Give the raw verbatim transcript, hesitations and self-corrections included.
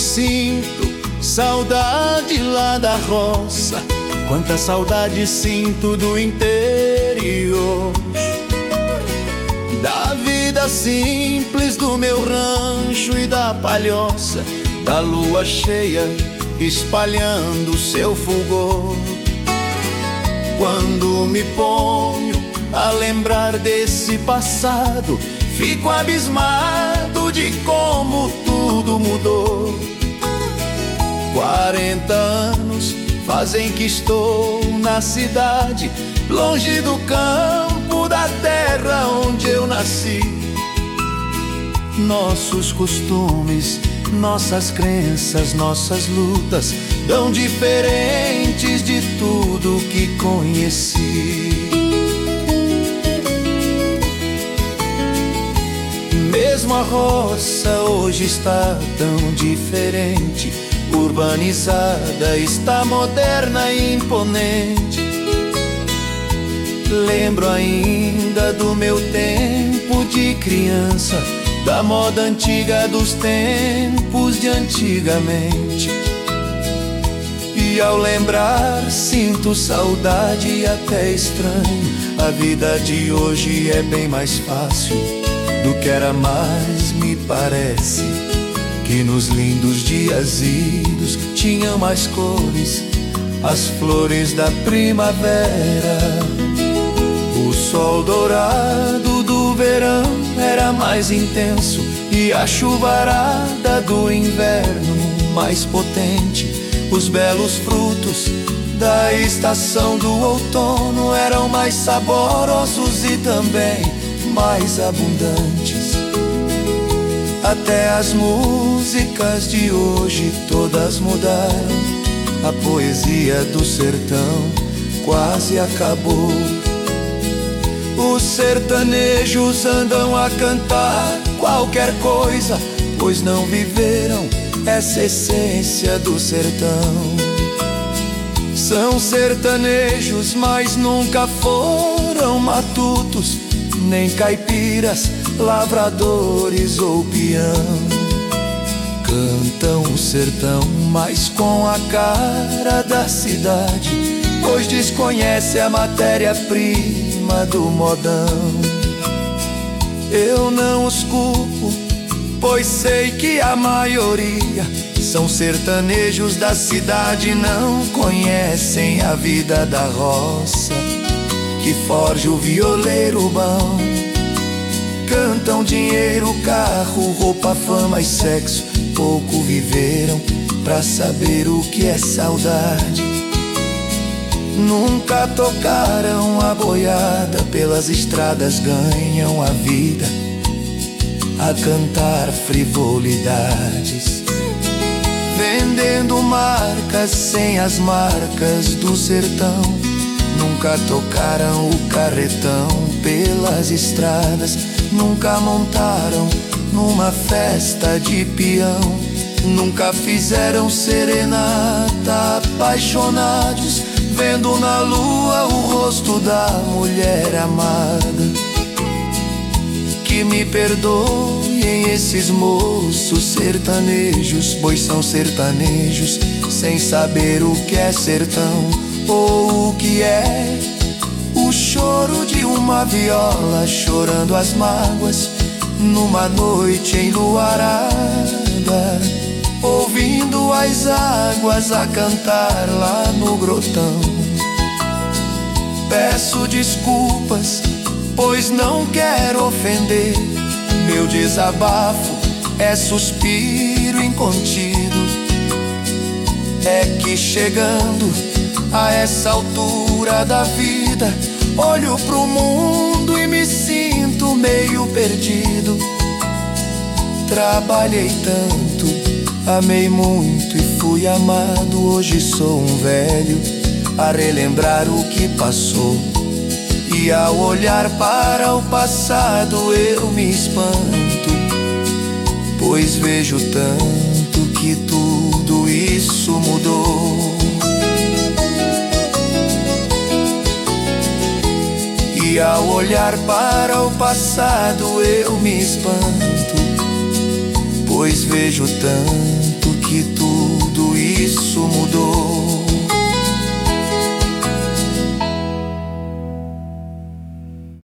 sinto saudade lá da roça, quanta saudade sinto do interior, da vida simples do meu rancho e da palhoça, da lua cheia espalhando seu fulgor. Quando me ponho a lembrar desse passado, fico abismado de como tudo mudou. Quarenta anos fazem que estou na cidade, longe do campo, da terra onde eu nasci. Nossos costumes, nossas crenças, nossas lutas tão diferentes de tudo que conheci. Mesmo a roça hoje está tão diferente, urbanizada, está moderna e imponente. Lembro ainda do meu tempo de criança, da moda antiga dos tempos de antigamente. E ao lembrar sinto saudade e até estranho. A vida de hoje é bem mais fácil do que era mais, me parece. Que nos lindos dias idos tinham mais cores, as flores da primavera. O sol dourado do verão era mais intenso e a chuvarada do inverno mais potente. Os belos frutos da estação do outono eram mais saborosos e também mais abundantes. Até as músicas de hoje todas mudaram, a poesia do sertão quase acabou. Os sertanejos andam a cantar qualquer coisa, pois não viveram essa essência do sertão. São sertanejos, mas nunca foram matutos, nem caipiras, lavradores ou peão. Cantam o sertão, mas com a cara da cidade, pois desconhece a matéria-prima do modão. Eu não os culpo, pois sei que a maioria são sertanejos da cidade, não conhecem a vida da roça que forja o violeiro bom. Cantam dinheiro, carro, roupa, fama e sexo, pouco viveram pra saber o que é saudade. Nunca tocaram a boiada, pelas estradas ganham a vida a cantar frivolidades, vendendo marcas sem as marcas do sertão. Nunca tocaram o carretão pelas estradas, nunca montaram numa festa de peão, nunca fizeram serenata apaixonados, vendo na lua o rosto da mulher amada. Que me perdoem esses moços sertanejos, pois são sertanejos sem saber o que é sertão, ou o que é o choro de uma viola chorando as mágoas numa noite enluarada, ouvindo as águas a cantar lá no grotão. Peço desculpas, pois não quero ofender, meu desabafo é suspiro incontido. É que chegando a essa altura da vida, olho pro mundo e me sinto meio perdido. Trabalhei tanto, amei muito e fui amado. Hoje sou um velho a relembrar o que passou, e ao olhar para o passado eu me espanto, pois vejo tanto que tudo isso mudou. E ao olhar para o passado eu me espanto, pois vejo tanto que tudo isso mudou.